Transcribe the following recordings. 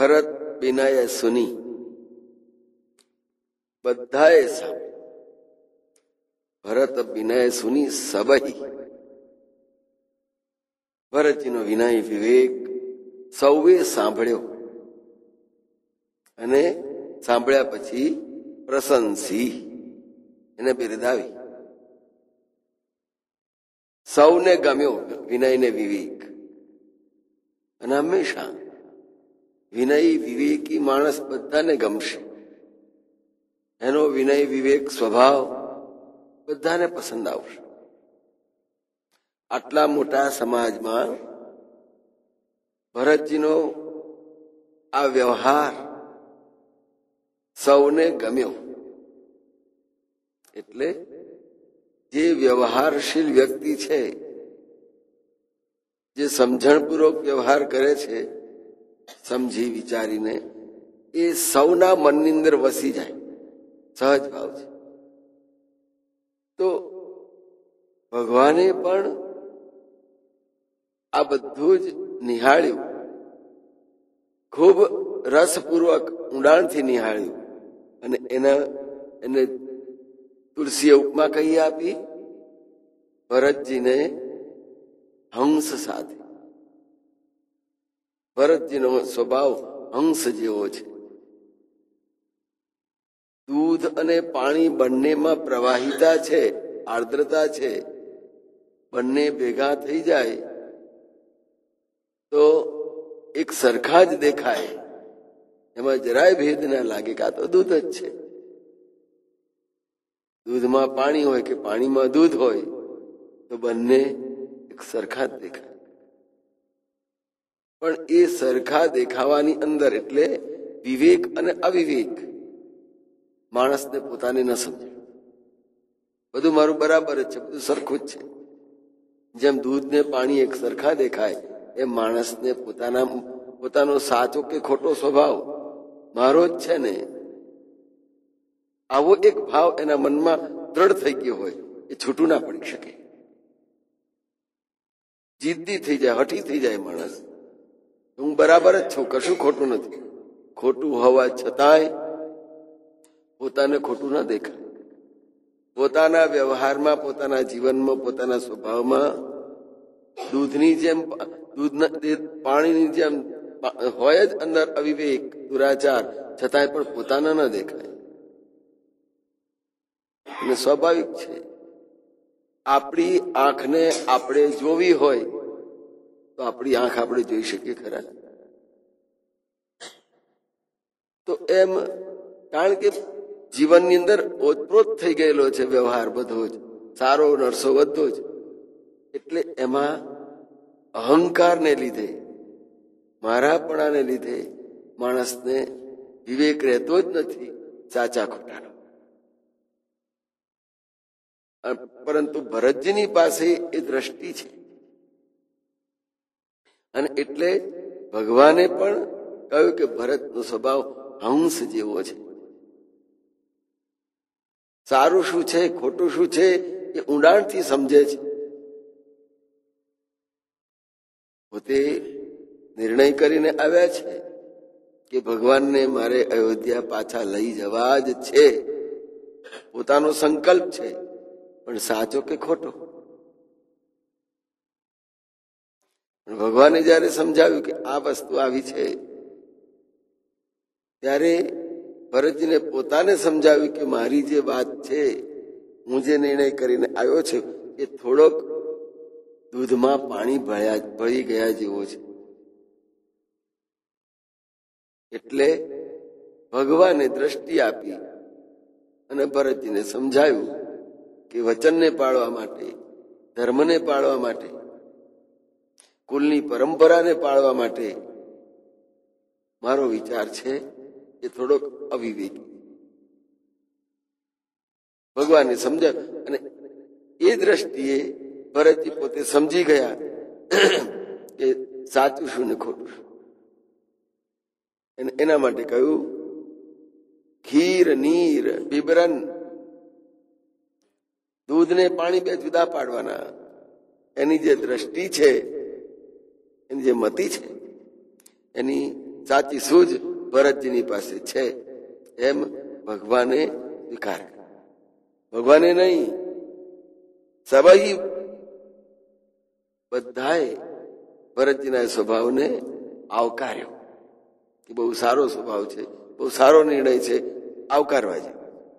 ભરત વિનય સુની બધાએ સાંભળ્યું. ભરત વિનય સુની સબહી. ભરતજીનો વિનય વિવેક સૌએ સાંભળ્યો અને સાંભળ્યા પછી પ્રશંસી એને બિરદાવી. સૌને ગમ્યો વિનય ને વિવેક. અને હંમેશા વિનય વિવેકી માણસ બધાને ગમશે. એનો વિનય વિવેક સ્વભાવ બધાને પસંદ આવશે. આટલા મોટા સમાજમાં ભરતજીનો આ વ્યવહાર સૌને ગમ્યો. એટલે જે વ્યવહારશીલ વ્યક્તિ છે, જે સમજણપૂર્વક વ્યવહાર કરે છે, સમજી વિચારીને, એ સૌના મનની અંદર વસી જાય. સહજ ભાવ છે. તો ભગવાને પણ આ બધું જ નિહાળ્યું, ખૂબ રસપૂર્વક ઊંડાણથી નિહાળ્યું. અને એને તુલસીએ ઉપમા કહી આપી ભરતજીને હંસ સાથે. ભરતજીનો સ્વભાવ હંસ જેવો છે. દૂધ અને પાણી બંનેમાં પ્રવાહિતા છે, આર્દ્રતા છે. બંને ભેગા થઈ જાય તો એક સરખા જ દેખાય. એમાં જરાય ભેદ ના લાગે કે આ તો દૂધ જ છે. દૂધમાં પાણી હોય કે પાણીમાં દૂધ હોય તો બંને એક સરખા જ દેખાય. પણ એ સરખા દેખાવાની અંદર એટલે વિવેક અને અવિવેક માણસને પોતાને ન સમજે. બધું મારું બરાબર જ છે, બધું સરખું જ છે. જેમ દૂધ ને પાણી એક સરખા દેખાય એ માણસને પોતાનો સાચો કે ખોટો સ્વભાવ મારો જ છે ને, આવો એક ભાવ એના મનમાં દ્રઢ થઈ ગયો હોય, એ છૂટું ના પડી શકે. જિદ્દી થઈ જાય, હઠી થઈ જાય માણસ. હું બરાબર જ છું, કશું ખોટું નથી. ખોટું હોવા છતાંય પોતાને ખોટું ના દેખાય. પોતાના વ્યવહારમાં, પોતાના જીવનમાં, પોતાના સ્વભાવમાં દૂધની જેમ, પાણીની જેમ હોય જ અંદર અવિવેક, દુરાચાર, છતાંય પણ પોતાના ન દેખાય. અને સ્વાભાવિક છે. આપણી આંખને આપણે જોવી હોય તો આપણી આંખ આપણે જોઈ શકીએ ખરા? તો એમ, કારણ કે જીવનની અંદર ઓતપ્રોત થઈ ગયેલો છે વ્યવહાર બધો જ, સારો નરસો બધો જ. એટલે એમાં અહંકારને લીધે, મારાપણાને લીધે માણસને વિવેક રહેતો જ નથી સાચા ખોટાનો. પરંતુ ભરતજીની પાસે એ દ્રષ્ટિ છે. અને એટલે ભગવાને પણ કહ્યું કે ભરતનો સ્વભાવ હંસ જેવો છે. સારું શું છે, ખોટું શું છે, એ ઊંડાણથી સમજે છે. પોતે નિર્ણય કરીને આવ્યા છે કે ભગવાનને મારે અયોધ્યા પાછા લઈ જવા જ છે. પોતાનો સંકલ્પ છે, પણ સાચો કે ખોટો? ભગવાને જયારે સમજાવ્યું કે આ વસ્તુ આવી છે, ત્યારે ભરતજીને પોતાને સમજાવ્યું કે મારી જે વાત છે, હું જે નિર્ણય કરીને આવ્યો છે, એ થોડોક દૂધમાં પાણી ભળી ગયા જેવો છે. એટલે ભગવાને દ્રષ્ટિ આપી અને ભરતજીને સમજાવ્યું કે વચનને પાળવા માટે, ધર્મને પાળવા માટે, કુલની પરંપરાને પાળવા માટે મારો વિચાર છે એ થોડોક અવિવેકી. ભગવાનને સમજાવ્યું અને એ દ્રષ્ટિએ ભરતજી પોતે સમજી ગયા કે સાચું શું ને ખોટું શું. એના માટે કહ્યું ખીર નીર બિબરન, દૂધ ને પાણી બે જુદા પાડવાના. એની જે દ્રષ્ટિ છે, એની જે મતિ છે, એની સાચી સૂઝ ભરતજીની પાસે છે એમ ભગવાને સ્વીકાર કર્યો. ભગવાને નહીં, સભા બધાએ ભરતજીના સ્વભાવને આવકાર્યો કે બહુ સારો સ્વભાવ છે, બહુ સારો નિર્ણય છે, આવકારવા છે.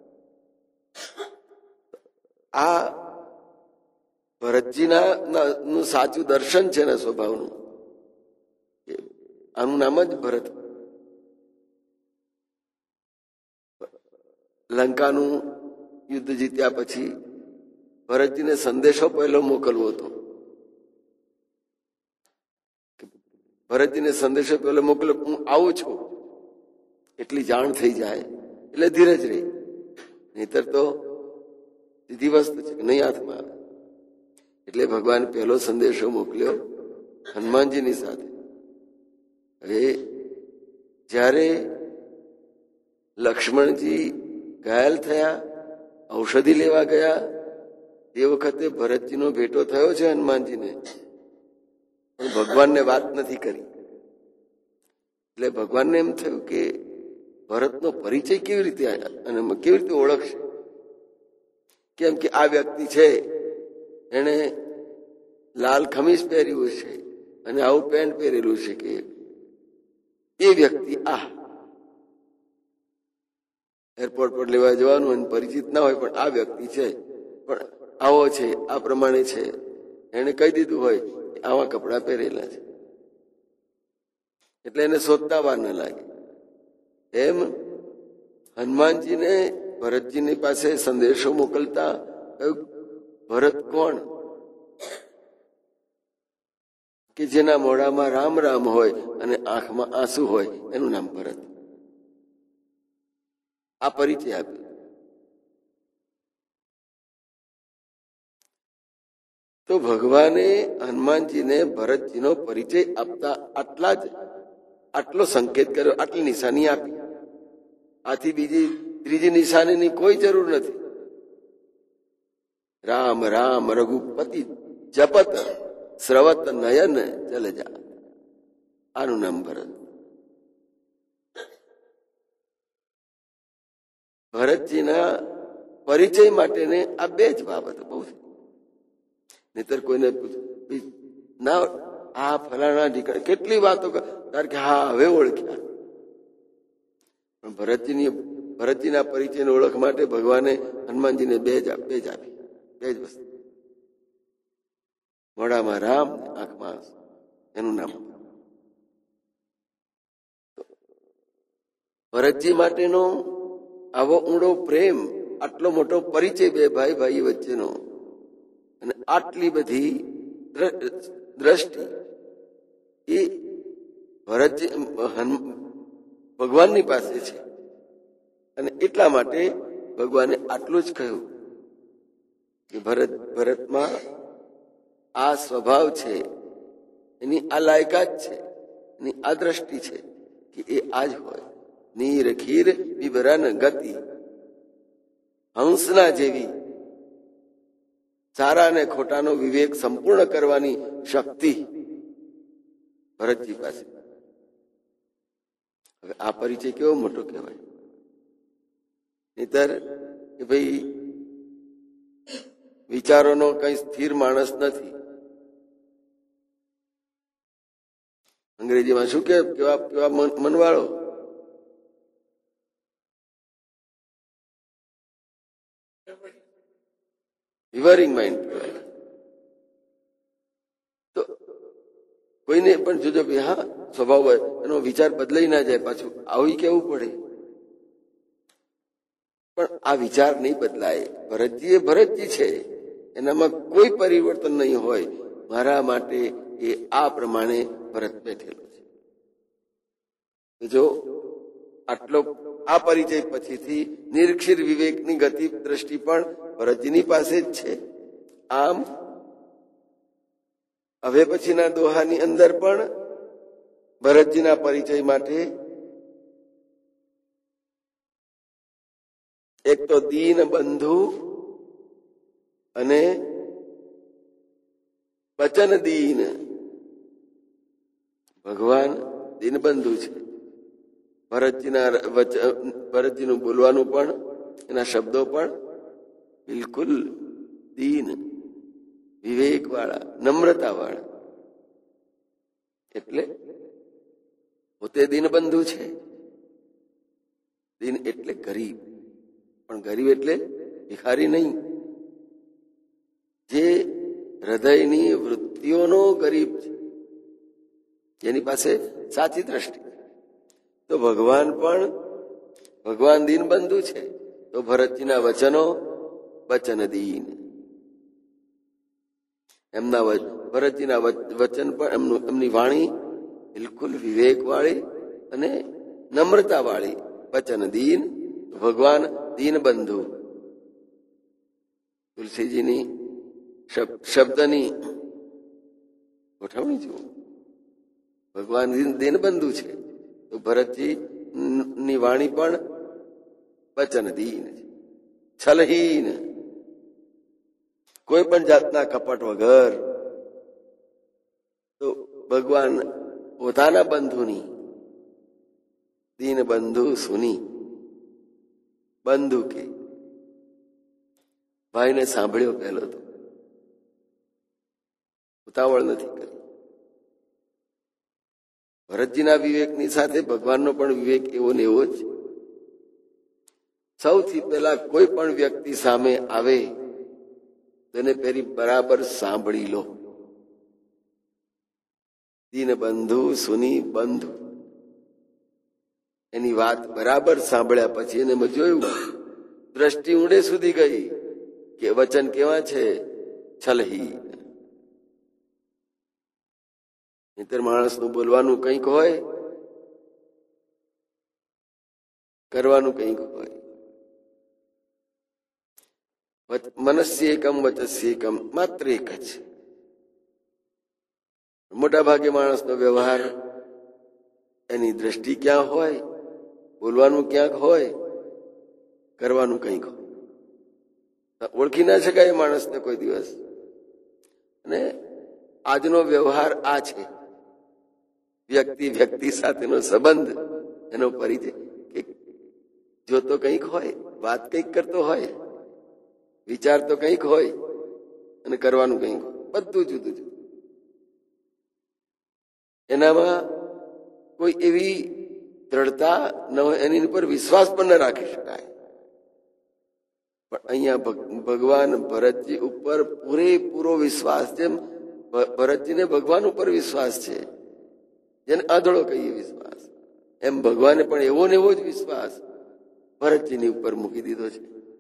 આ ભરતજીના નું સાચું દર્શન છે ને સ્વભાવનું. આનું નામ જ ભરત. લંકાનું યુદ્ધ જીત્યા પછી ભરતજીને સંદેશો પહેલો મોકલવો હતો. ભરતજીને સંદેશો પહેલો મોકલ્યો, હું આવું છું, એટલી જાણ થઈ જાય એટલે ધીરજ રહી. નહીતર તો સીધી વસ્તુ છે કે નહીં હાથમાં આવે. એટલે ભગવાન પહેલો સંદેશો મોકલ્યો હનુમાનજીની સાથે. હવે જ્યારે લક્ષ્મણજી ઘાયલ થયા, ઔષધિ લેવા ગયા, એ વખતે ભરતજીનો ભેટો થયો છે હનુમાનજીને, પણ ભગવાનને વાત નથી કરી. એટલે ભગવાનને એમ થયું કે ભરતનો પરિચય કેવી રીતે અને કેવી રીતે ઓળખશે. કેમ કે આ વ્યક્તિ છે એને લાલ ખમીસ પહેર્યું છે અને આવું પેન્ટ પહેરેલું છે, કે એ વ્યક્તિ આ એરપોર્ટ પર લેવા જવાનું અને પરિચિત ના હોય, પણ આ વ્યક્તિ છે, પણ આવો છે, આ પ્રમાણે છે, એને કહી દીધું હોય આવા કપડા પહેરેલા છે, એટલે એને શોધતા વાર ન લાગે. એમ હનુમાનજીને ભરતજીની પાસે સંદેશો મોકલતા ભરત કોણ? કે જેના મોઢામાં રામ રામ હોય અને આંખમાં આંસુ હોય, એનું નામ ભરત. આ પરિચય આપ્યો. તો ભગવાને હનુમાનજીને ભરતજીનો પરિચય આપતા આટલો સંકેત કર્યો, આટલી નિશાની આપી. આથી બીજી ત્રીજી નિશાનીની કોઈ જરૂર નથી. રામ રામ રઘુપતિ જપત સ્રવત નયન જલજા, આનું નામ ભરત. ભરતજીના પરિચય માટેને આ બે જ બાબત બહુ છે. નહીતર કોઈને ના આ ફલાણા ઢીકણા કેટલી વાતો કારણ કે હા હવે ઓળખ્યા. પણ ભરતજીના પરિચયની ઓળખ માટે ભગવાને હનુમાનજીને બે જ આપી, બે જ વસ્તુ. મોઢામાં રામ, આંખમાં એનું નામ. ભરતજી માટેનો આવો ઊંડો પ્રેમ, આટલો મોટો પરિચય બે ભાઈ વચ્ચેનો, અને આટલી બધી દ્રષ્ટિ એ ભરતજી ભગવાનની પાસે છે. અને એટલા માટે ભગવાને આટલું જ કહ્યું કે ભરતમાં આ સ્વભાવ છે, એની આ લાયકાત છે, એની આ દ્રષ્ટિ છે કે એ આજ હોય. નીર ખીર વિવરન ગતિ, હંસના જેવી સારા અને ખોટાનો વિવેક સંપૂર્ણ કરવાની શક્તિ ભરતજી પાસે. હવે આ પરિચય કેવો મોટો કહેવાય. નહીતર કે ભાઈ વિચારોનો કઈ સ્થિર માણસ નથી. અંગ્રેજીમાં શું કેવા મનવાળો, વિવરિંગ માઇન્ડ કહેવાય. તો કોઈને પણ જોજો ભાઈ હા સ્વભાવ હોય, એનો વિચાર બદલાઈ ના જાય, પાછું આવી કેવું પડે. પણ આ વિચાર નહીં બદલાય. ભરતજી એ ભરતજી છે, એનામાં કોઈ પરિવર્તન નહીં હોય. મારા માટે એ આ પ્રમાણે ભરત બેઠેલો છે. જો આટલો આ પરિચય પછીથી નિરક્ષીર વિવેકની ગતિ દ્રષ્ટિ પણ ભરતજીની પાસે જ છે. આમ હવે પછીના દોહાની અંદર પણ ભરતજીના પરિચય માટે એક તો દીન બંધુ અને વચન દીન. ભગવાન દીનબંધુ છે, ભરતજીનું બોલવાનું પણ, એના શબ્દો પણ બિલકુલ દીન, વિવેક વાળા, નમ્રતા વાળા. એટલે પોતે દીનબંધુ છે. દીન એટલે ગરીબ, પણ ગરીબ એટલે ભિખારી નહીં. જે હૃદયની વૃત્તિઓનો ગરીબ છે, જેની પાસે સાચી દ્રષ્ટિ. તો ભગવાન દીનબંધુ છે. તો ભરતજીના વચનો વચન દીન. ભરતજીના વચન પણ, એમની વાણી બિલકુલ વિવેક વાળી અને નમ્રતા વાળી. વચન દીન, ભગવાન દીનબંધુ. તુલસીજીની શબ્દની ગોઠવણી જુઓ. ભગવાન દીનબંધુ છે, તો ભરતજી ની વાણી પણ વચન દીન છે, છલહીન, કોઈ પણ જાતના કપટ વગર. તો ભગવાન પોતાના બંધુની, દીન બંધુ સુની, બંધુ કે ભાઈને સાંભળ્યો પહેલો તો ઉતાવળ નથી કરી. ભરતજીના વિવેકની સાથે ભગવાનનો પણ વિવેક એવો ને એવો જ. સૌથી પહેલા કોઈ પણ વ્યક્તિ સામે આવે તેને પેલી બરાબર સાંભળી લો. દીન બંધુ સુની બંધુ, એની વાત બરાબર સાંભળ્યા પછી એને જોયું, દ્રષ્ટિ ઊંડે સુધી ગઈ કે વચન કેવા છે, છલહી. નહીંતર માણસનું બોલવાનું કંઈક હોય, કરવાનું કંઈક હોય. મનસ્ય એકમ વચસ્ય એકમ, માત્ર એક જ. મોટા ભાગે માણસનો વ્યવહાર, એની દ્રષ્ટિ ક્યાં હોય, બોલવાનું ક્યાંક હોય, કરવાનું કંઈક હોય. ઓળખી ના શકાય માણસને કોઈ દિવસ. અને આજનો વ્યવહાર આ છે. વ્યક્તિ સાથેનો સંબંધ, એનો પરિચય. કે જો તો કંઈક હોય, વાત કંઈક કરતો હોય, વિચાર તો કંઈક હોય, અને કરવાનું કંઈક હોય. બધું જુદું જુદું. એનામાં કોઈ એવી દ્રઢતા ન હોય, એની ઉપર વિશ્વાસ પણ ન રાખી શકાય. પણ અહીંયા ભગવાન ભરતજી ઉપર પૂરેપૂરો વિશ્વાસ. જેમ ભરતજીને ભગવાન ઉપર વિશ્વાસ છે, જેને આંધળો કહીએ વિશ્વાસ, એમ ભગવાને પણ એવો ને એવો જ વિશ્વાસ ભરતજીની ઉપર મૂકી દીધો છે.